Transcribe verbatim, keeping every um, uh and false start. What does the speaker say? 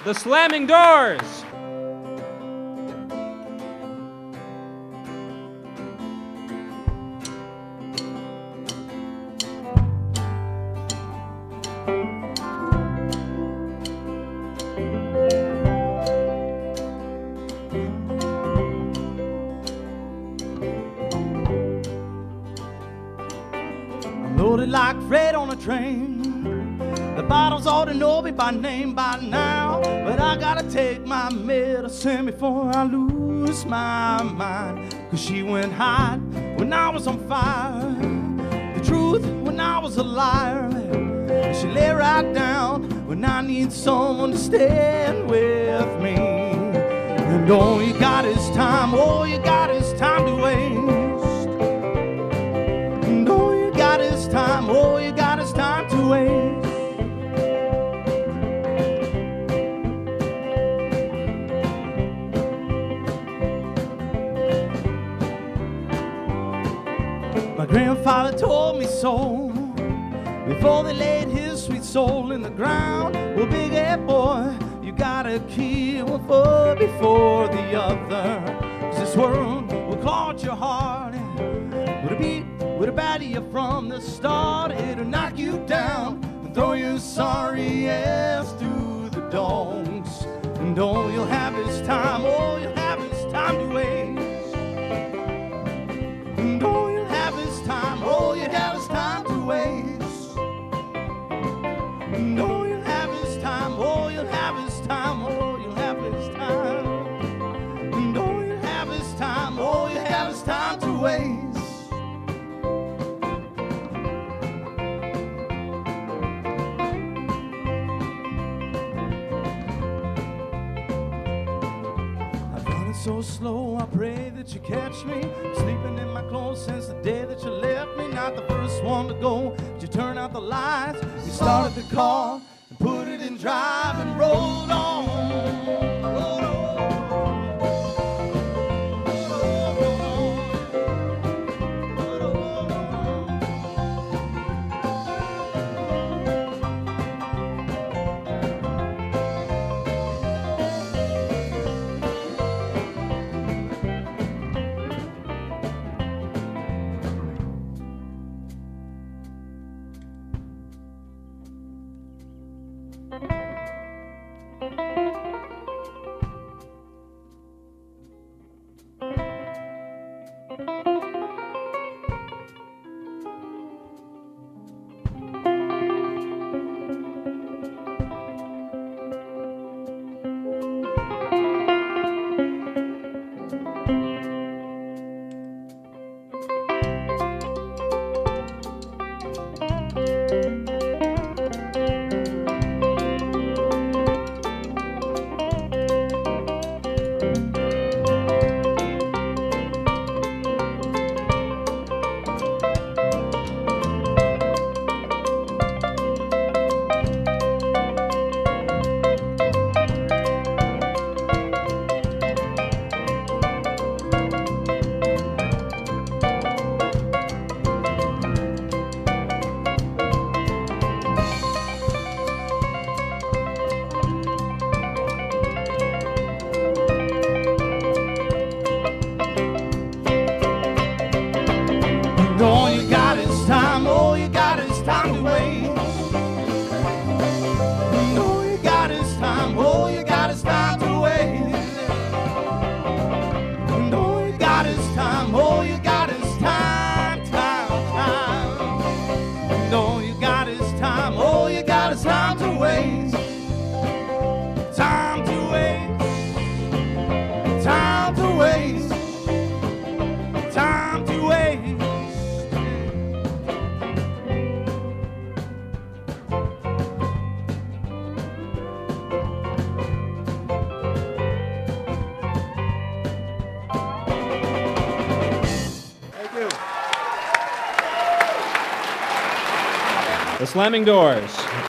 The Slamming Doors. Loaded like freight on a train. The bottles ought to know me by name by now, but I gotta take my medicine before I lose my mind. Cause she went hot when I was on fire, the truth when I was a liar. She lay right down when I need someone to stand with me. And all you got is time, all you got is time to waste. And all you got is time, all you got is time to waste. My grandfather told me so before they laid his sweet soul in the ground. Well, big head boy, you gotta kill one foot before the other. Cause this world will claw at your heart. With a beat, with a batter you from the start. It'll knock you down and throw your sorry ass to the dogs. And all you'll have is time, all you'll have is time to waste. And all you'll have is time, all you have is time to waste. And all you'll have is time, all you'll have is time, all you'll have is time. And all you'll have is time, all you have is time to waste. So slow, I pray that you catch me sleeping in my clothes since the day that you left me. Not the first one to go, but you turn out the lights. You started the car and put it in drive and rolled on. Rolled on. All you got is time, all you got is time to waste. And all you got is time, all you got is time to waste. And all you got is time, all you got is time, time, time. And all you got is time, all you got is time to waste. Time to waste. Time to waste. Time to waste. The Slamming Doors.